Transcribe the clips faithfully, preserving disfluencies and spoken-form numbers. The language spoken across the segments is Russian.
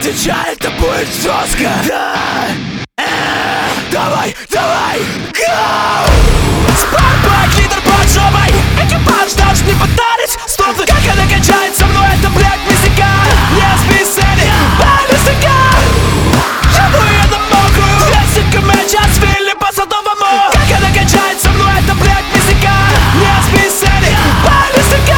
Отвечай, это будет жестко. Да. Э, давай, давай, go! Спартбайк, лидер под жопой. Экипаж даже не пытались. Стопы, как она качает со мной, это, блядь, мистика. Не списали, баллистика. Я выеду мокрую. Весика мяча свели по садовому. Как она качает со мной, это, блядь, мистика. Не списали, баллистика.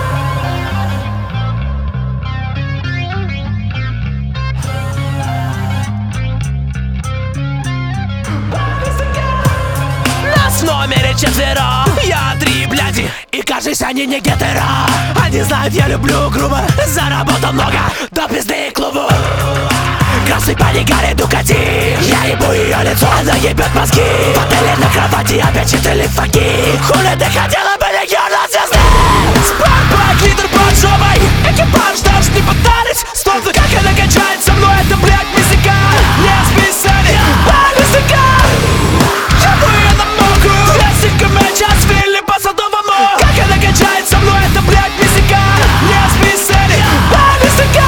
Нас в номере четверо. Я три бляди, и кажется, они не гетеро. Они знают, я люблю грубо. Заработал много, до пизды клубу. Красный панигаре Дукати. Я ебу ее лицо, она ебет мозги. В отеле на кровати опять читали факи. Хули ты хотела бы легион от звезды? Спартбайк, лидер под жопой. Экипаж даже не пытались. Стопы, как она качает со мной, это, блядь, мистика. Не списали, баллистика. Я выеду мокрую. Весика мяча свели по садовому. Как она качает со мной, это, блядь, мистика. Не списали, баллистика.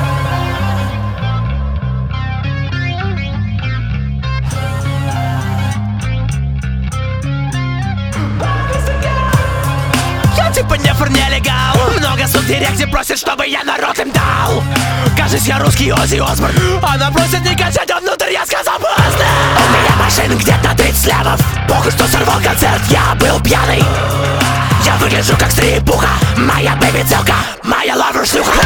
Я типа нефор нелегал. Много суд в директе просит, чтобы я народ им дал. Кажется, я русский Оззи Осборн. Она просит не качать, а внутрь я сказал поздно. У меня машин где-то тридцать лямов. Похуй, что сорвал концерт, я был пьяный. Я выгляжу как стрипуха. Моя бэби-целка, моя лавр шлюха.